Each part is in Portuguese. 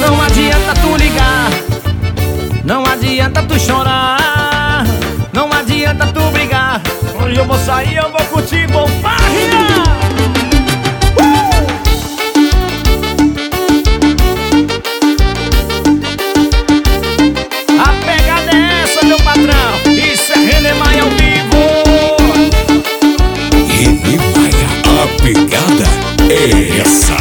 Não adianta tu ligar, não adianta tu chorar, não adianta tu brigar. Hoje eu vou sair, eu vou curtir, vou farrear. A pegada é essa, meu patrão. Isso é René Maia ao vivo. René Maia, a pegada é essa.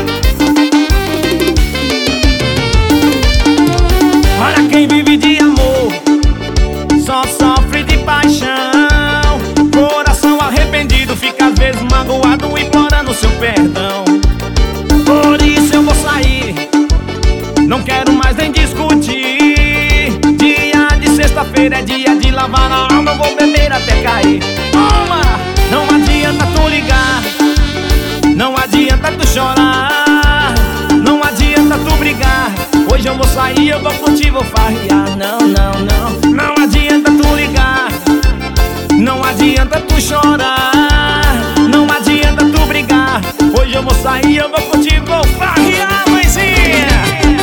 Olha quem vive de amor, só sofre de paixão. Coração arrependido, fica às vezes magoado, implorando seu perdão. Por isso eu vou sair, não quero mais nem discutir. Dia de sexta-feira é dia de lavar a alma, eu vou beber até cair. Toma! Não adianta tu ligar, não adianta tu chorar, não adianta tu brigar. Hoje eu vou sair, eu vou curtir, vou farrear. Não, não, não. Não adianta tu ligar, não adianta tu chorar, não adianta tu brigar. Hoje eu vou sair, eu vou curtir, vou farrear, mãezinha.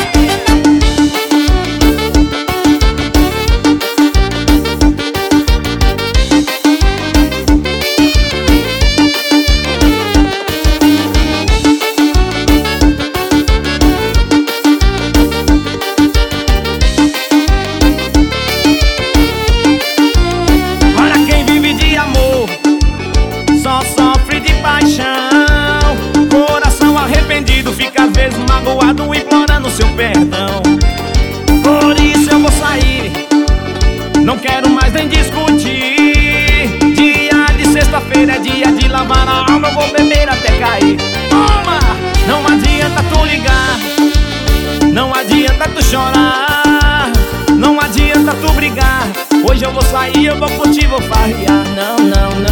Só sofre de paixão, coração arrependido, fica às vezes magoado, implorando seu perdão. Por isso eu vou sair, não quero mais nem discutir. Dia de sexta-feira é dia de lavar a alma, eu vou beber até cair. Toma! Não adianta tu ligar, não adianta tu chorar, não adianta tu brigar. Hoje eu vou sair, eu vou curtir, vou farrear. Não, não, não.